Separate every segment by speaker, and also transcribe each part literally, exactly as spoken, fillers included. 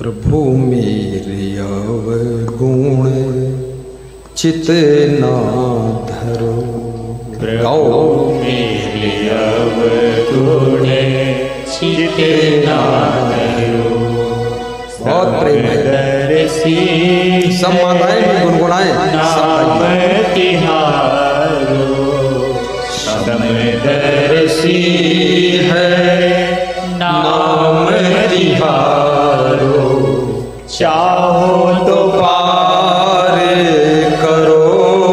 Speaker 1: प्रभु मेरे अवगुण चित ना धरो।
Speaker 2: प्रभु मेरे अवगुण चित ना धरो।
Speaker 1: बहुत प्रेम है। सब माताएं भी गुनगुनाएं।
Speaker 2: नाम तिहारो समदर्शी है नाम तिहारो। चाहो तो पार
Speaker 1: करो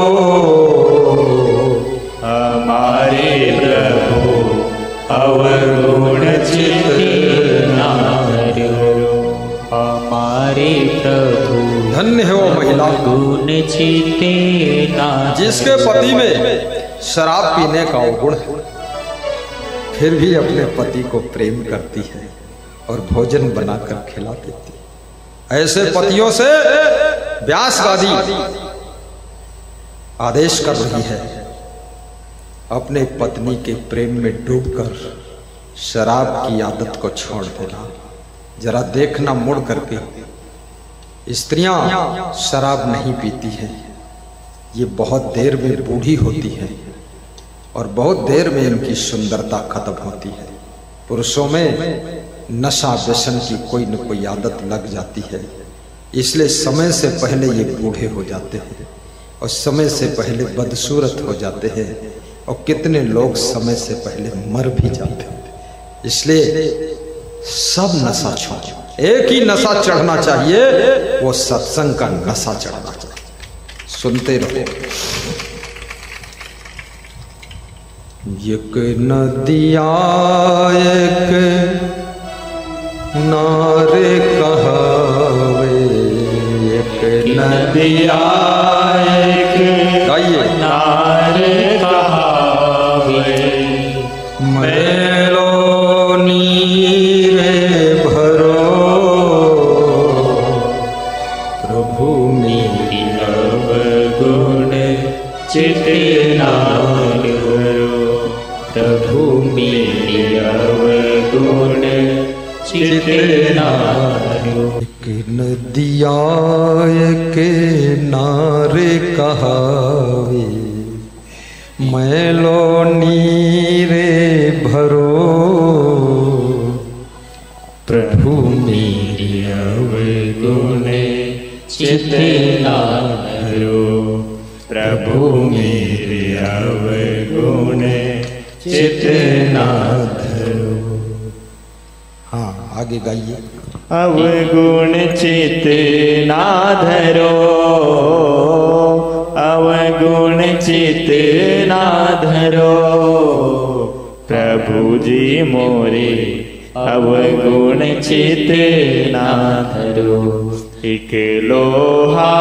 Speaker 2: हमारे प्रभु अवगुण चित ना धरो। हमारे प्रभु
Speaker 1: धन्य है वो महिला
Speaker 2: गुण चिते ना
Speaker 1: जिसके पति में शराब पीने का अवगुण है, फिर भी अपने पति को प्रेम करती है और भोजन बनाकर खिला देती है। ऐसे पतियों से व्यास गादी आदेश कर रही है, अपने पत्नी के प्रेम में डूबकर शराब की आदत को छोड़ देना। जरा देखना मुड़ करके, स्त्रियां शराब नहीं पीती हैं, ये बहुत देर में बूढ़ी होती है और बहुत देर में इनकी सुंदरता खत्म होती है। पुरुषों में नशा व्यसन की कोई न कोई आदत लग जाती है, इसलिए समय से पहले ये बूढ़े हो जाते हैं और समय से पहले बदसूरत हो जाते हैं और कितने लोग समय से पहले मर भी जाते हैं। इसलिए सब नशा छोड़ो, एक ही नशा चढ़ना चाहिए, वो सत्संग का नशा चढ़ना चाहिए। सुनते रहो। एक नदिया एक नारे कहावे, एक
Speaker 2: नदिया एक
Speaker 1: गाइए
Speaker 2: नारे कहावे।
Speaker 1: मेलो नीरे भरो प्रभु मेरी
Speaker 2: अवगुण चित ना धरो। प्रभु मेरी अवगुण चित ना धरो।
Speaker 1: एक नदिया के नारे कहावे, मैलो नीरे भरो
Speaker 2: प्रभु मेरी अवगुण चित ना धरो। प्रभु मेरी अवगुण चित ना धरो।
Speaker 1: हाँ आगे गाइए।
Speaker 2: अवगुण चित ना धरो। अवगुण चित ना धरो। प्रभु जी मोरे अवगुण चित ना धरो। एक लोहा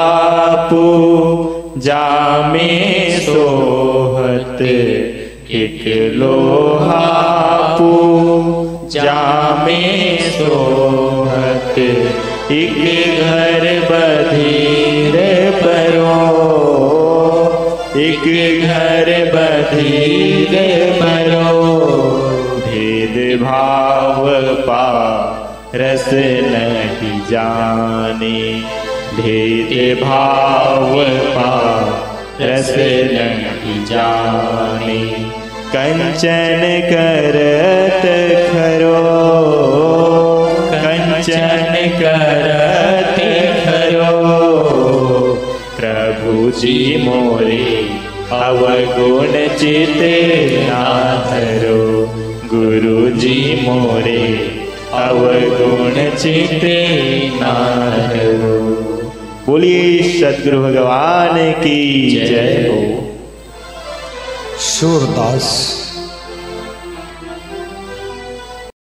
Speaker 2: पूजा में सोहत, एक लोहा पूजा में सोहत। एक घर बधीर परो, एक घर बधीर परो। भेद भाव पा रस नहीं जाने, भेद भाव पा रस नहीं जाने। कंचन करत खरो, कंचन करत खरो। प्रभु जी मोरे अवगुण चित ना धरो। गुरु जी मोरे अवगुण चित ना धरो। बोलिए सद्गुरु भगवान की जय हो।
Speaker 1: सूरदास